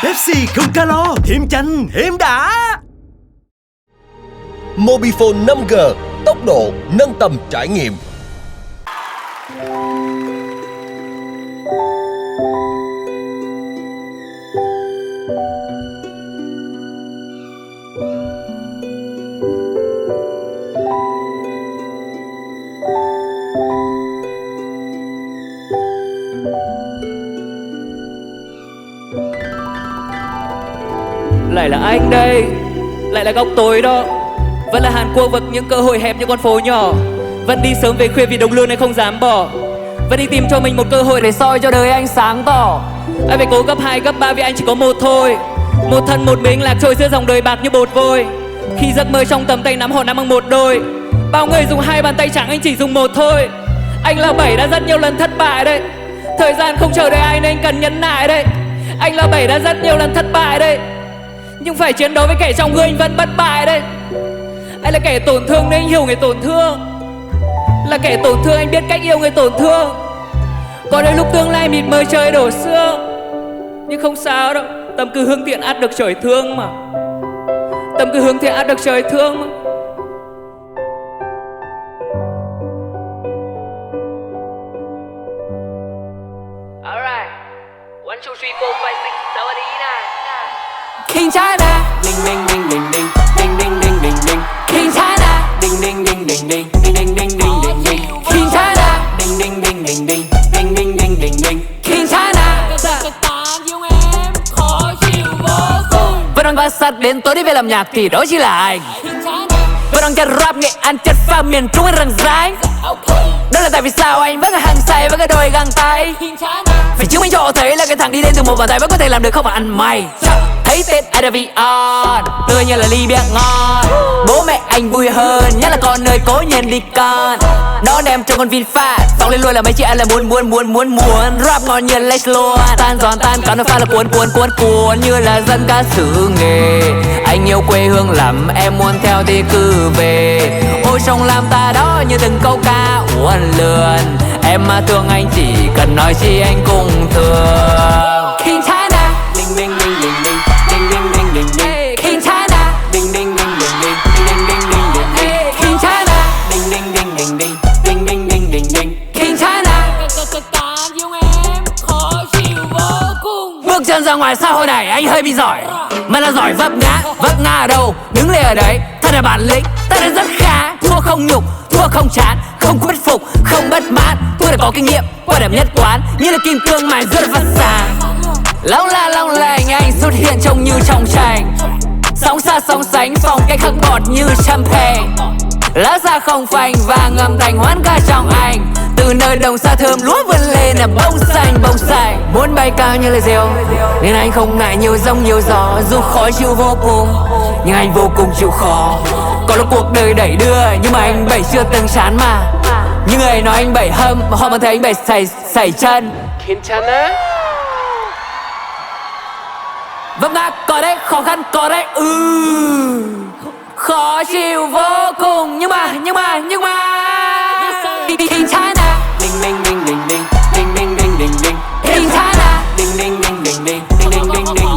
Pepsi không calo, thêm chanh, thêm đã. Mobifone 5G, tốc độ nâng tầm trải nghiệm. Lại là anh đây, lại là góc tối đó. Vẫn là Hàn Quốc vực những cơ hội hẹp như con phố nhỏ. Vẫn đi sớm về khuya vì đồng lương này không dám bỏ. Vẫn đi tìm cho mình một cơ hội để soi cho đời anh sáng tỏ. Anh phải cố gấp 2, gấp 3 vì anh chỉ có một thôi. Một thân một mình lạc trôi giữa dòng đời bạc như bột vôi. Khi giấc mơ trong tầm tay nắm họ nắm bằng một đôi. Bao người dùng 2 bàn tay trắng, anh chỉ dùng một thôi. Anh là 7 đã rất nhiều lần thất bại đây. Thời gian không chờ đợi ai nên cần nhẫn nại đây. Anh là 7 đã rất nhiều lần thất bại đây. Nhưng phải chiến đấu với kẻ trong người anh vẫn bất bại đây. Anh là kẻ tổn thương nên anh hiểu người tổn thương. Là kẻ tổn thương anh biết cách yêu người tổn thương. Có đôi lúc tương lai mịt mờ trời đổ sương. Nhưng không sao đâu, tâm cứ hướng thiện ắt được trời thương mà. Tâm cứ hướng thiện ắt được trời thương mà. Alright, 1, 2, 3, 4, 5, 6, 7, 8, 9. King China, ding ding ding ding ding, ding ding ding ding ding. King China, ding ding ding ding ding, ding ding ding ding ding ding. King China, ding ding ding ding ding, ding ding ding ding ding. King China, yêu em khó chịu vô cùng. Vẫn đang va sát đến tối đi về làm nhạc thì đó chỉ là anh. Vẫn đang chất rap nghệ An chất pha miền Trung anh răng ránh. Đó là tại vì sao anh vẫn là hàng say với cái đôi găng tay. Phải chứng minh cho họ thấy là cái thằng đi lên từ một bàn tay vẫn có thể làm được không phải ăn mày. Thấy tên Adavi on, tươi như là ly bia ngon. Bố mẹ anh vui hơn, nhất là con ơi cố nhiên đi con. Nó đem cho con VinFast, phóng lên luôn là mấy chị ăn là muốn. Rap ngon như Lex luôn, tan giòn tan cả nó pha là cuốn như là dân ca sử nghề. Anh yêu quê hương lắm, em muốn theo thì cứ về. Ôi sông Lam ta đó như từng câu ca uốn lượn. Em mà thương anh chỉ cần nói chi anh cũng thương. King China, ding ding ding ding ding, ding ding ding ding ding. King China, ding ding ding ding ding, ding ding ding ding ding. King China, ding ding ding ding ding, ding ding ding ding ding. King China, yêu em khó chịu vô cùng. Bước chân ra ngoài xã hội này anh hơi bị giỏi, mà là giỏi vấp ngã ở đâu đứng lên ở đấy. Thật là bản lĩnh, ta đã rất khá. Thua không nhục, thua không chán, không khuất phục, không bất mãn. Thua đã có kinh nghiệm, qua đẹp nhất quán, như là kim cương mài rất vắt sàng. Long lanh anh xuất hiện trông như trong tranh. Sóng xa sóng sánh, phong cách khắc bọt như champagne. Lá xa không phanh và ngầm thành hoán ca trong anh. Từ nơi đồng xa thơm lúa vươn lên là bông xanh. Muốn bay cao như là diều, nên anh không ngại nhiều giông nhiều gió. Dù khó chịu vô cùng, nhưng anh vô cùng chịu khó. Có lúc cuộc đời đẩy đưa, nhưng mà anh bảy chưa từng chán mà. Những người nói anh bảy hâm, mà họ vẫn thấy anh bảy sảy chân. 괜찮아? Vấp ngã có đấy, khó khăn có đấy. Khó chịu vô cùng, nhưng mà King China, ding ding ding ding ding, ding ding ding ding ding. King China, ding ding ding ding ding, ding ding ding ding.